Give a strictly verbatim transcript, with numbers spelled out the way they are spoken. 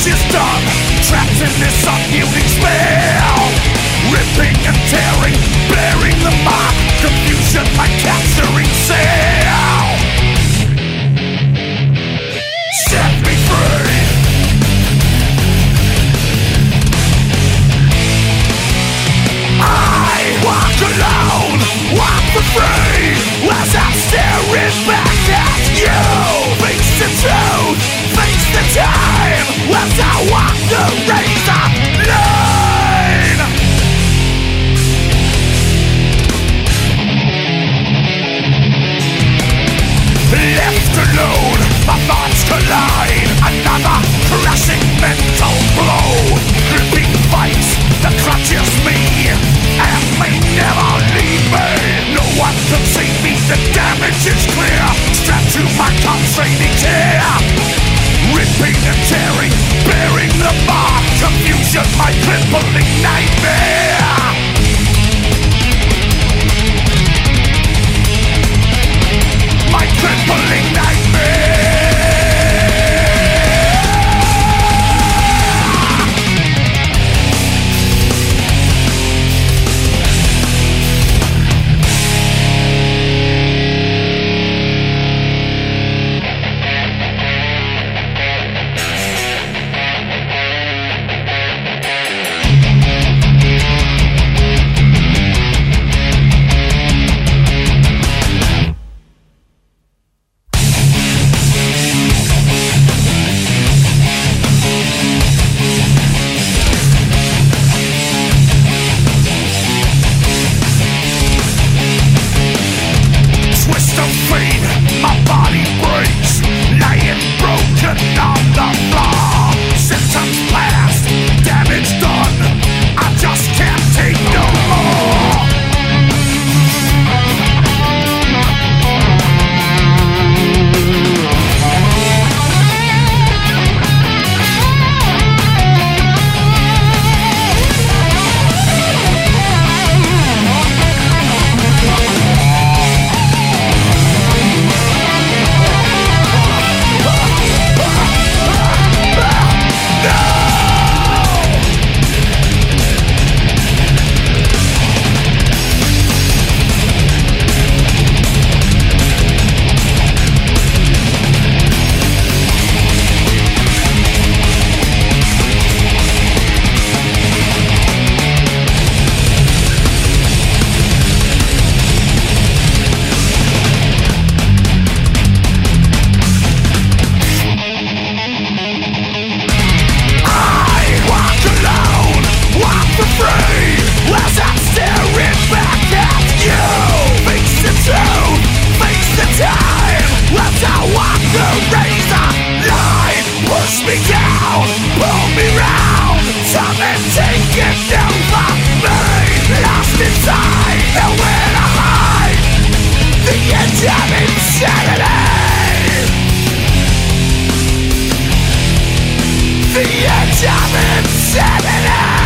is done, trapped in this unyielding spell, ripping and tearing, bearing the mark, confusion my capturing cell. Set me free. I walk alone, walk for free, as I'm staring back at you. Face the truth, face the time, as I walk the razor line. Left alone, my thoughts collide. Another crashing mental blow. Gripping vice that clutches me and may never leave me. No one can save me, the damage is clear. Strapped to my constraining chair, ripping and tearing, bearing the mark. Confusion, my crippling nightmare. My crippling nightmare. The edge of insanity.